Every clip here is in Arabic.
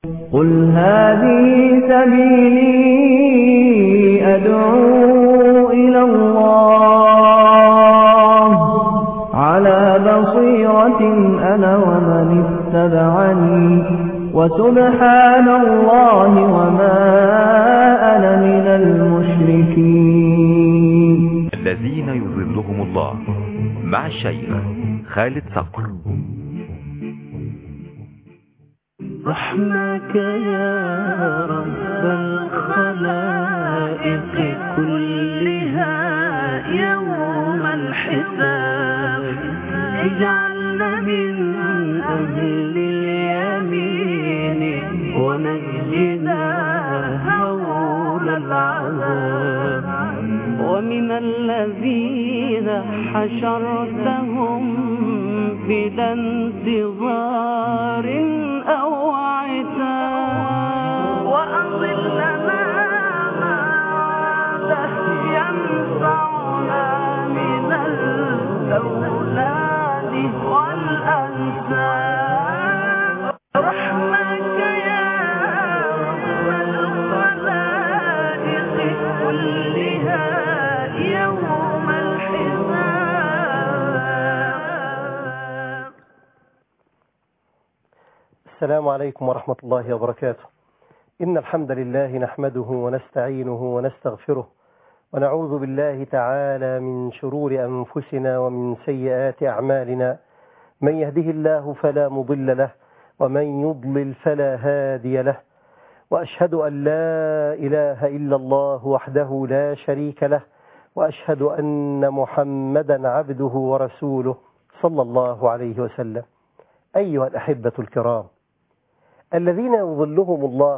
قل هذه سبيلي أدعو إلى الله على بصيرة أنا ومن اتبعني وسبحان الله وما أنا من المشركين. الذين يظلهم الله مع الشيخ خالد صقر. رحمك يا رب الخلائق كلها يوم الحساب اجعلنا من أهل اليمين ونجنا هول العذاب ومن الذين حشرتهم بلا انتظار أو عتاب وأضلنا ما ينفعنا من الأولاد والأنساب رحمك يا رب الخلائق كلها يوم الحساب. السلام عليكم ورحمة الله وبركاته. إن الحمد لله نحمده ونستعينه ونستغفره ونعوذ بالله تعالى من شرور أنفسنا ومن سيئات أعمالنا. من يهده الله فلا مضل له ومن يضلل فلا هادي له، وأشهد أن لا إله إلا الله وحده لا شريك له، وأشهد أن محمدا عبده ورسوله صلى الله عليه وسلم. أيها الأحبة الكرام، الذين يظلهم الله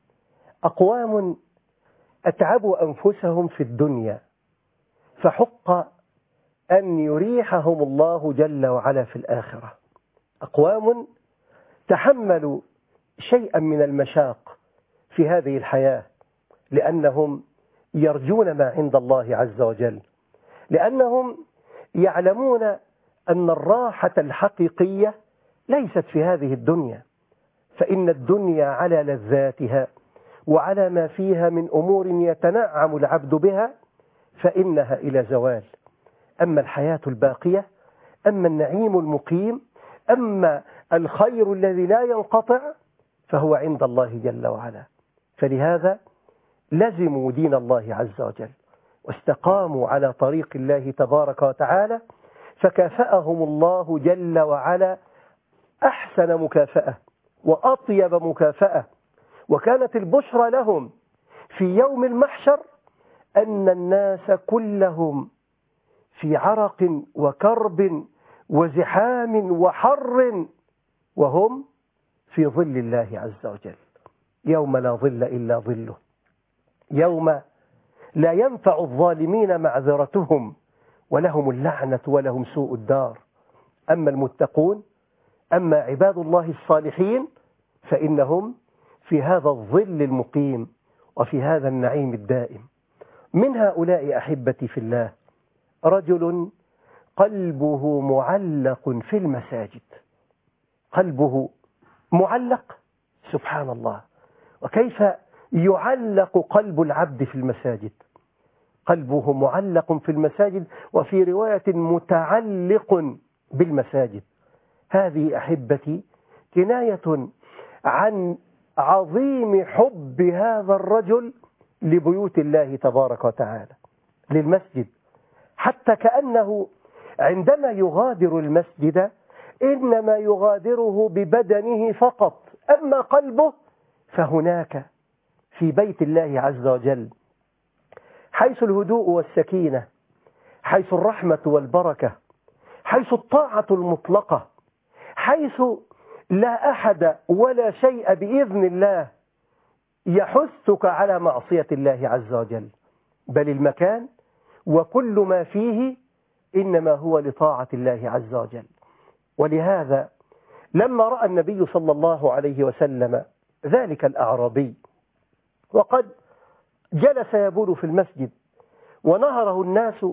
أقوام أتعبوا أنفسهم في الدنيا فحق أن يريحهم الله جل وعلا في الآخرة. أقوام تحملوا شيئا من المشاق في هذه الحياة لأنهم يرجون ما عند الله عز وجل، لأنهم يعلمون أن الراحة الحقيقية ليست في هذه الدنيا، فإن الدنيا على لذاتها وعلى ما فيها من أمور يتنعم العبد بها فإنها إلى زوال. أما الحياة الباقية، أما النعيم المقيم، أما الخير الذي لا ينقطع فهو عند الله جل وعلا. فلهذا لزموا دين الله عز وجل واستقاموا على طريق الله تبارك وتعالى، فكافأهم الله جل وعلا أحسن مكافأة وأطيب مكافأة. وكانت البشرى لهم في يوم المحشر أن الناس كلهم في عرق وكرب وزحام وحر وهم في ظل الله عز وجل، يوم لا ظل إلا ظله، يوم لا ينفع الظالمين معذرتهم ولهم اللعنة ولهم سوء الدار. أما المتقون، أما عباد الله الصالحين فإنهم في هذا الظل المقيم وفي هذا النعيم الدائم. من هؤلاء أحبتي في الله رجل قلبه معلق في المساجد، قلبه معلق، سبحان الله، وكيف يعلق قلب العبد في المساجد؟ قلبه معلق في المساجد، وفي رواية متعلق بالمساجد. هذه أحبتي كناية عن عظيم حب هذا الرجل لبيوت الله تبارك وتعالى، للمسجد، حتى كأنه عندما يغادر المسجد إنما يغادره ببدنه فقط، أما قلبه فهناك في بيت الله عز وجل، حيث الهدوء والسكينة، حيث الرحمة والبركة، حيث الطاعة المطلقة، حيث لا أحد ولا شيء بإذن الله يحثك على معصية الله عز وجل، بل المكان وكل ما فيه إنما هو لطاعة الله عز وجل. ولهذا لما رأى النبي صلى الله عليه وسلم ذلك الأعرابي وقد جلس يبول في المسجد ونهره الناس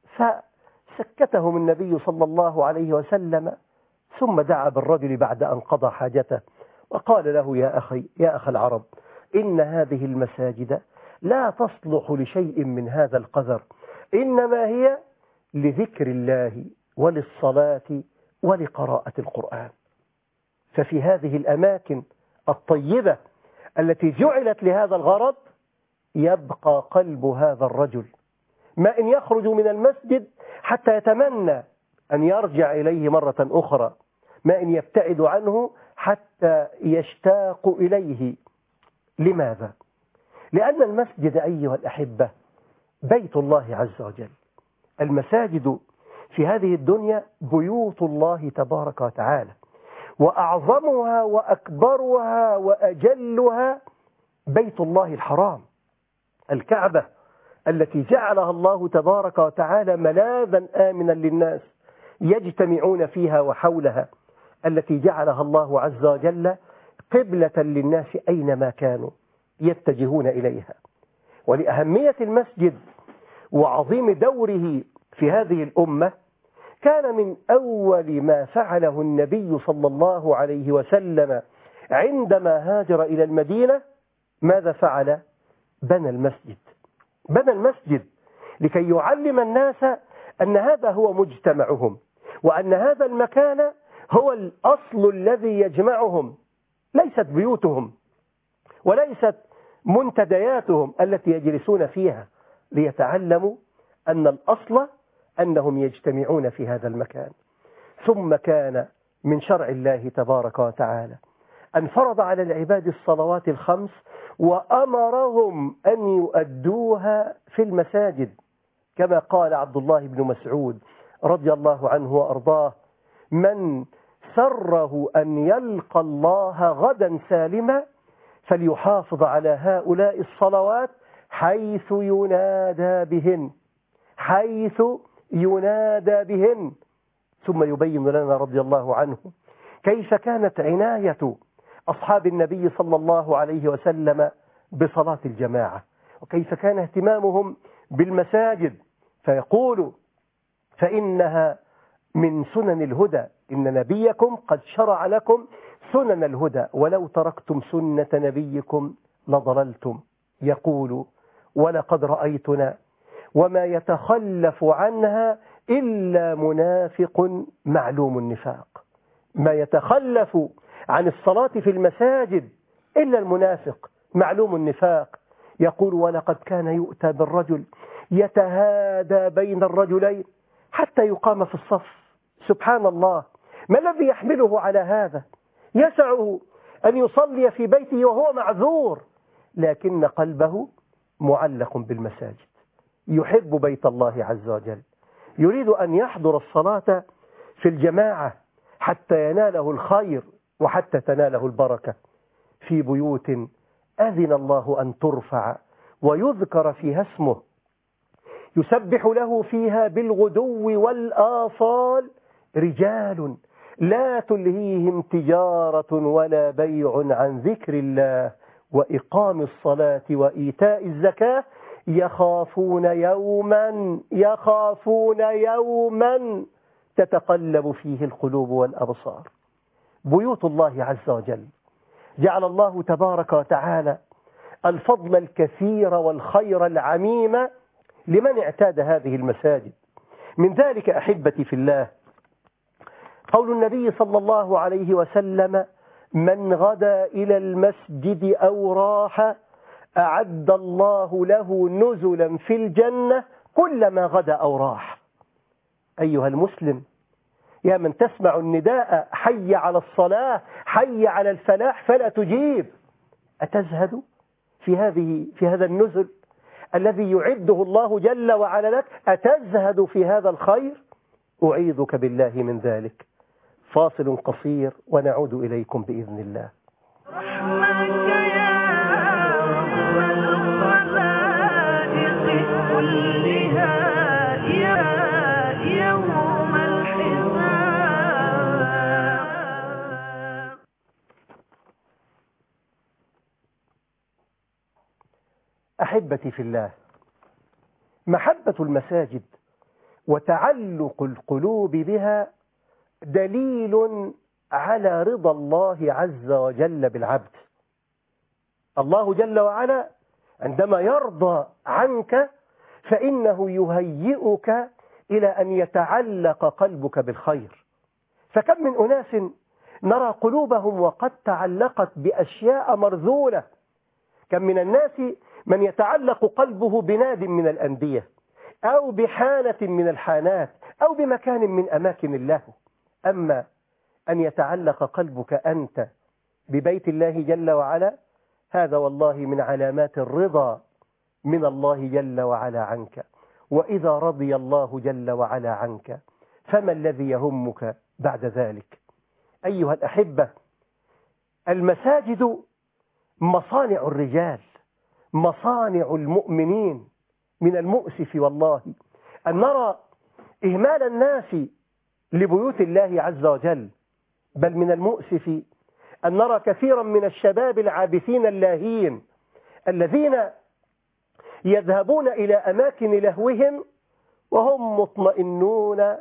فسكتهم النبي صلى الله عليه وسلم، ثم دعا بالرجل بعد أن قضى حاجته وقال له يا أخ العرب، إن هذه المساجد لا تصلح لشيء من هذا القذر، إنما هي لذكر الله وللصلاة ولقراءة القرآن. ففي هذه الأماكن الطيبة التي جعلت لهذا الغرض يبقى قلب هذا الرجل، ما إن يخرج من المسجد حتى يتمنى أن يرجع إليه مرة أخرى، ما إن يبتعد عنه حتى يشتاق إليه. لماذا؟ لأن المسجد أيها الأحبة بيت الله عز وجل. المساجد في هذه الدنيا بيوت الله تبارك وتعالى، وأعظمها وأكبرها وأجلها بيت الله الحرام، الكعبة التي جعلها الله تبارك وتعالى ملاذا آمنا للناس يجتمعون فيها وحولها، التي جعلها الله عز وجل قبلة للناس أينما كانوا يتجهون إليها. ولأهمية المسجد وعظيم دوره في هذه الأمة كان من أول ما فعله النبي صلى الله عليه وسلم عندما هاجر إلى المدينة. ماذا فعل؟ بنى المسجد. بنى المسجد لكي يعلم الناس أن هذا هو مجتمعهم، وأن هذا المكان هو الأصل الذي يجمعهم، ليست بيوتهم وليست منتدياتهم التي يجلسون فيها، ليتعلموا أن الأصل أنهم يجتمعون في هذا المكان. ثم كان من شرع الله تبارك وتعالى أن فرض على العباد الصلوات الخمس وأمرهم أن يؤدوها في المساجد، كما قال عبد الله بن مسعود رضي الله عنه وأرضاه: من سره أن يلقى الله غدا سالما فليحافظ على هؤلاء الصلوات حيث ينادى بهن، حيث ينادى بهن. ثم يبين لنا رضي الله عنه كيف كانت عناية أصحاب النبي صلى الله عليه وسلم بصلاة الجماعة، وكيف كان اهتمامهم بالمساجد، فيقول: فإنها من سنن الهدى، إن نبيكم قد شرع لكم سنن الهدى ولو تركتم سنة نبيكم لضللتم. يقول: ولقد رأيتنا وما يتخلف عنها إلا منافق معلوم النفاق. ما يتخلف عن الصلاة في المساجد إلا المنافق معلوم النفاق. يقول: ولقد كان يؤتى بالرجل يتهادى بين الرجلين حتى يقام في الصف. سبحان الله، ما الذي يحمله على هذا؟ يسعه أن يصلي في بيته وهو معذور، لكن قلبه معلق بالمساجد، يحب بيت الله عز وجل، يريد أن يحضر الصلاة في الجماعة حتى يناله الخير وحتى تناله البركة، في بيوت أذن الله أن ترفع ويذكر فيها اسمه، يسبح له فيها بالغدو والآصال رجال لا تلهيهم تجارة ولا بيع عن ذكر الله وإقام الصلاة وإيتاء الزكاة يخافون يوما تتقلب فيه القلوب والأبصار. بيوت الله عز وجل جعل الله تبارك وتعالى الفضل الكثير والخير العميم لمن اعتاد هذه المساجد. من ذلك أحبتي في الله قول النبي صلى الله عليه وسلم: من غدا إلى المسجد أو راح أعد الله له نزلا في الجنة كلما غدا أو راح. أيها المسلم، يا من تسمع النداء حي على الصلاة حي على الفلاح فلا تجيب، أتزهد في هذا النزل الذي يعده الله جل وعلا لك؟ أتزهد في هذا الخير؟ أعيذك بالله من ذلك. فاصل قصير ونعود إليكم بإذن الله. رحمك يا رب الخلائق كلها يا يوم الحساب. أحبتي في الله، محبة المساجد وتعلق القلوب بها دليل على رضا الله عز وجل بالعبد. الله جل وعلا عندما يرضى عنك فإنه يهيئك إلى أن يتعلق قلبك بالخير. فكم من أناس نرى قلوبهم وقد تعلقت بأشياء مرذولة. كم من الناس من يتعلق قلبه بناد من الأندية أو بحانة من الحانات أو بمكان من أماكن الله. أما أن يتعلق قلبك أنت ببيت الله جل وعلا، هذا والله من علامات الرضا من الله جل وعلا عنك. وإذا رضي الله جل وعلا عنك فما الذي يهمك بعد ذلك؟ أيها الأحبة، المساجد مصانع الرجال، مصانع المؤمنين. من المؤسف والله أن نرى إهمال الناس لبيوت الله عز وجل، بل من المؤسف أن نرى كثيرا من الشباب العابثين اللاهين الذين يذهبون إلى أماكن لهوهم وهم مطمئنون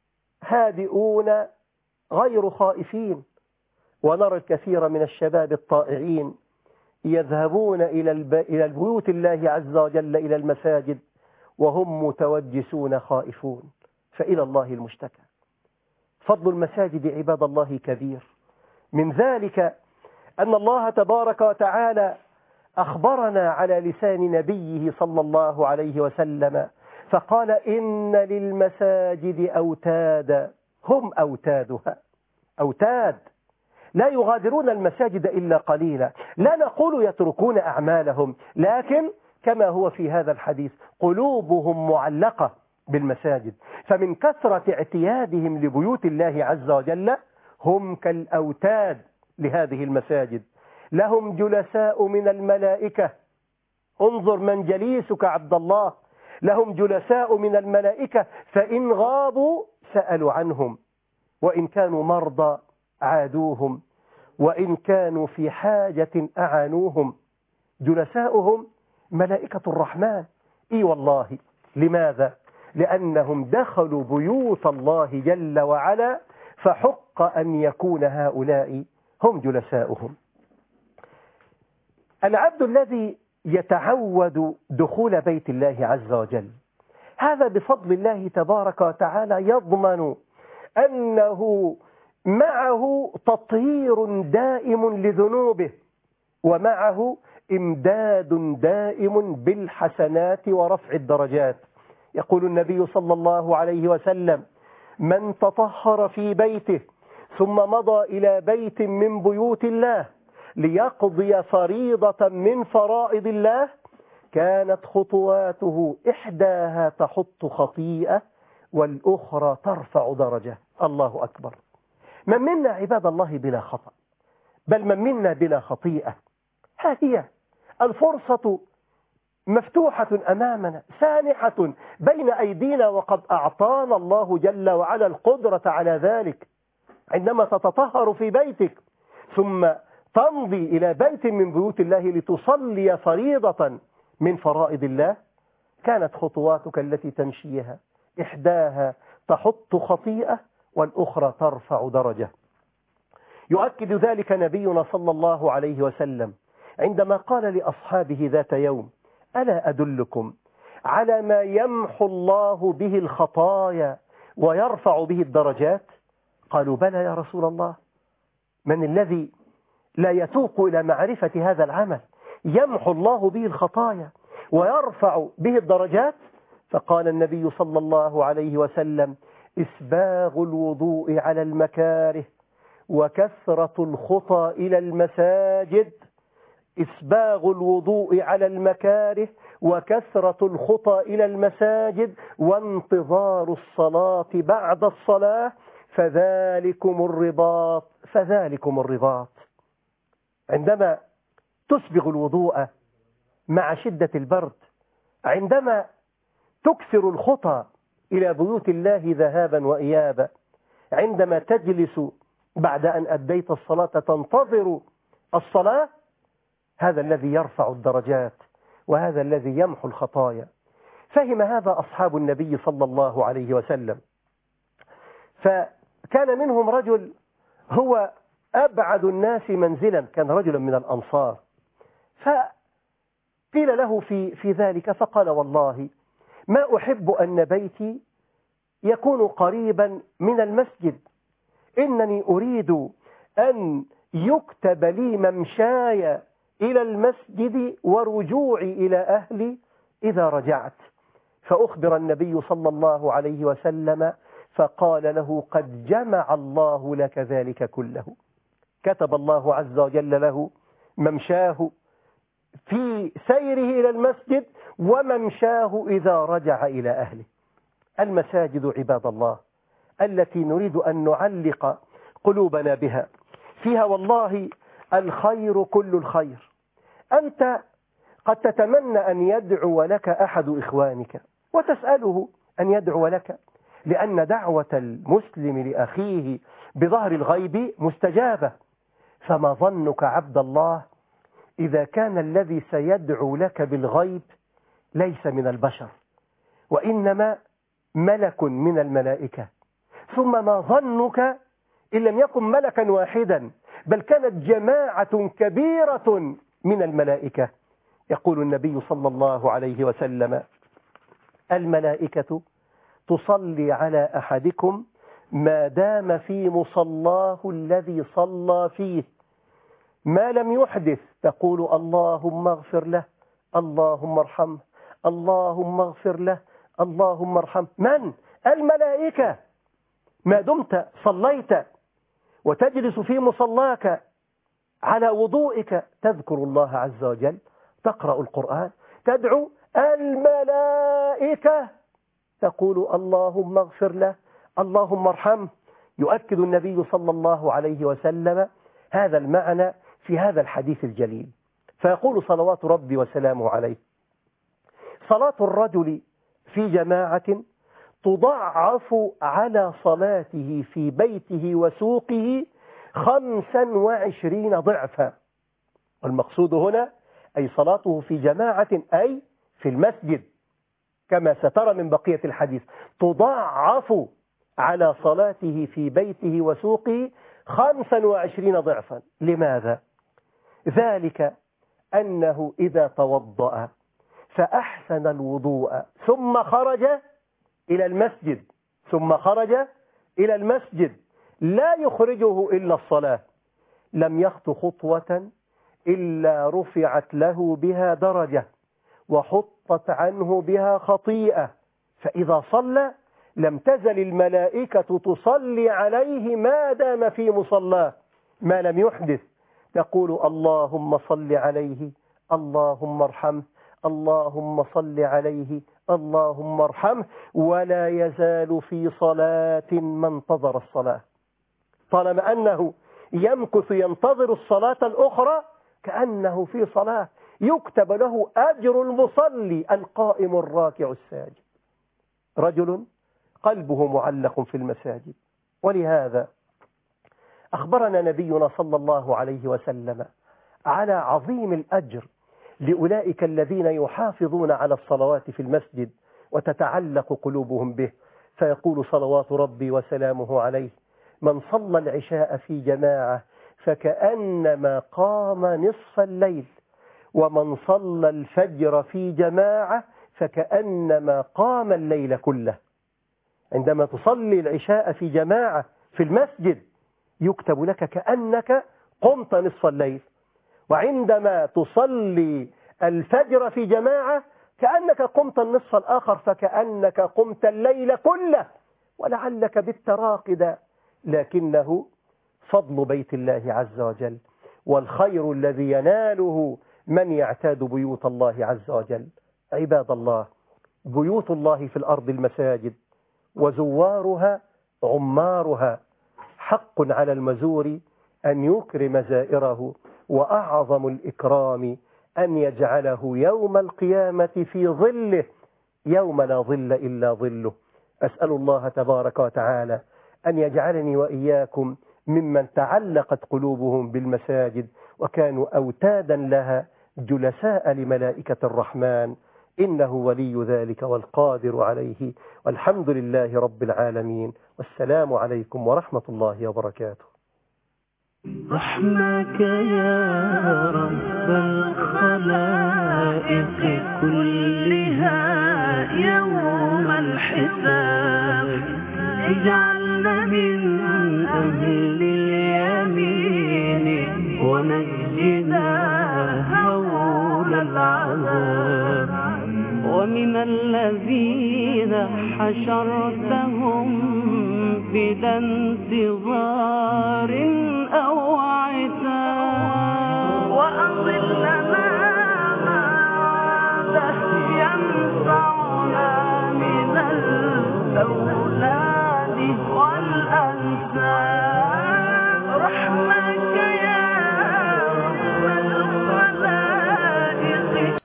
هادئون غير خائفين. ونرى الكثير من الشباب الطائعين يذهبون إلى البيوت الله عز وجل إلى المساجد وهم متوجسون خائفون. فإلى الله المشتكى. فضل المساجد عباد الله كبير. من ذلك أن الله تبارك وتعالى أخبرنا على لسان نبيه صلى الله عليه وسلم فقال: إن للمساجد أوتادا هم أوتادها. أوتاد لا يغادرون المساجد إلا قليلا. لا نقول يتركون أعمالهم، لكن كما هو في هذا الحديث قلوبهم معلقة بالمساجد. فمن كثرة اعتيادهم لبيوت الله عز وجل هم كالأوتاد لهذه المساجد. لهم جلساء من الملائكة. انظر من جليسك عبد الله. لهم جلساء من الملائكة فإن غابوا سألوا عنهم، وإن كانوا مرضى عادوهم، وإن كانوا في حاجة أعانوهم. جلساؤهم ملائكة الرحمن. إي والله. لماذا؟ لأنهم دخلوا بيوت الله جل وعلا، فحق أن يكون هؤلاء هم جلساؤهم. العبد الذي يتعود دخول بيت الله عز وجل، هذا بفضل الله تبارك وتعالى يضمن أنه معه تطهير دائم لذنوبه، ومعه إمداد دائم بالحسنات ورفع الدرجات. يقول النبي صلى الله عليه وسلم: من تطهر في بيته ثم مضى إلى بيت من بيوت الله ليقضي فريضة من فرائض الله كانت خطواته إحداها تحط خطيئة والأخرى ترفع درجة. الله أكبر. من منا عباد الله بلا خطأ، بل من منا بلا خطيئة. ها هي الفرصة مفتوحة أمامنا سانحة بين أيدينا، وقد أعطانا الله جل وعلا القدرة على ذلك. عندما تتطهر في بيتك ثم تمضي إلى بيت من بيوت الله لتصلي فريضة من فرائض الله، كانت خطواتك التي تمشيها إحداها تحط خطيئة والأخرى ترفع درجة. يؤكد ذلك نبينا صلى الله عليه وسلم عندما قال لأصحابه ذات يوم: ألا أدلكم على ما يمحو الله به الخطايا ويرفع به الدرجات؟ قالوا: بلى يا رسول الله. من الذي لا يتوق إلى معرفة هذا العمل يمحو الله به الخطايا ويرفع به الدرجات؟ فقال النبي صلى الله عليه وسلم: إسباغ الوضوء على المكاره وكثرة الخطى إلى المساجد. إسباغ الوضوء على المكاره وكثرة الخطى إلى المساجد وانتظار الصلاة بعد الصلاة فذلكم الرباط. فذلكم الرباط. عندما تسبغ الوضوء مع شدة البرد، عندما تكثر الخطى إلى بيوت الله ذهابا وإيابا، عندما تجلس بعد أن أديت الصلاة تنتظر الصلاة، هذا الذي يرفع الدرجات وهذا الذي يمحو الخطايا. فهم هذا أصحاب النبي صلى الله عليه وسلم. فكان منهم رجل هو أبعد الناس منزلا، كان رجلا من الأنصار، فقيل له في ذلك فقال والله ما أحب أن بيتي يكون قريبا من المسجد، إنني أريد أن يكتب لي ممشاي إلى المسجد ورجوعي إلى أهلي إذا رجعت. فأخبر النبي صلى الله عليه وسلم فقال له قد جمع الله لك ذلك كله. كتب الله عز وجل له ممشاه في سيره إلى المسجد وممشاه إذا رجع إلى أهله. المساجد عباد الله التي نريد أن نعلق قلوبنا بها فيها والله الخير كل الخير. أنت قد تتمنى أن يدعو لك أحد إخوانك وتسأله أن يدعو لك، لأن دعوة المسلم لأخيه بظهر الغيب مستجابة. فما ظنك عبد الله إذا كان الذي سيدعو لك بالغيب ليس من البشر وإنما ملك من الملائكة؟ ثم ما ظنك إن لم يكن ملكا واحدا بل كانت جماعة كبيرة من الملائكة؟ يقول النبي صلى الله عليه وسلم الملائكة تصلي على أحدكم ما دام في مصلاه الذي صلى فيه ما لم يحدث، تقول اللهم اغفر له، اللهم ارحمه، اللهم اغفر له، اللهم ارحمه. من؟ الملائكة. ما دمت صليت وتجلس في مصلاك على وضوئك تذكر الله عز وجل، تقرأ القرآن، تدعو، الملائكة تقول اللهم اغفر له، اللهم ارحمه. يؤكد النبي صلى الله عليه وسلم هذا المعنى في هذا الحديث الجليل، فيقول صلوات ربي وسلامه عليه صلاة الرجل في جماعة تضعف على صلاته في بيته وسوقه 25 ضعفا. والمقصود هنا أي صلاته في جماعة أي في المسجد، كما سترى من بقية الحديث تضعف على صلاته في بيته وسوقه 25 ضعفا. لماذا؟ ذلك أنه إذا توضأ فأحسن الوضوء ثم خرج إلى المسجد لا يخرجه إلا الصلاة، لم يخط خطوة إلا رفعت له بها درجة وحطت عنه بها خطيئة. فإذا صلى لم تزل الملائكة تصلي عليه ما دام في مصلاه ما لم يحدث، تقول اللهم صل عليه، اللهم ارحمه، اللهم صل عليه، اللهم ارحمه. ولا يزال في صلاة ما انتظر الصلاة، طالما أنه يمكث ينتظر الصلاة الأخرى كأنه في صلاة، يكتب له أجر المصلي القائم الراكع الساجد. رجل قلبه معلق في المساجد. ولهذا أخبرنا نبينا صلى الله عليه وسلم على عظيم الأجر لأولئك الذين يحافظون على الصلوات في المسجد وتتعلق قلوبهم به، فيقول صلوات ربي وسلامه عليه من صلى العشاء في جماعة فكأنما قام نصف الليل، ومن صلى الفجر في جماعة فكأنما قام الليل كله. عندما تصلي العشاء في جماعة في المسجد يكتب لك كأنك قمت نصف الليل، وعندما تصلي الفجر في جماعة كأنك قمت النصف الآخر فكأنك قمت الليل كله، ولعلك بالتراقد، لكنه فضل بيت الله عز وجل والخير الذي يناله من يعتاد بيوت الله عز وجل. عباد الله، بيوت الله في الأرض المساجد وزوارها عمارها، حق على المزور أن يكرم زائره، وأعظم الإكرام أن يجعله يوم القيامة في ظله يوم لا ظل إلا ظله. أسأل الله تبارك وتعالى أن يجعلني وإياكم ممن تعلقت قلوبهم بالمساجد وكانوا أوتادا لها جلساء لملائكة الرحمن، إنه ولي ذلك والقادر عليه، والحمد لله رب العالمين، والسلام عليكم ورحمة الله وبركاته. رحمك يا رب الخلائق كلها يوم الحساب اجعلنا من أهل اليمين ونجنا هول العذاب ومن الذين حشرتهم بلا انتظار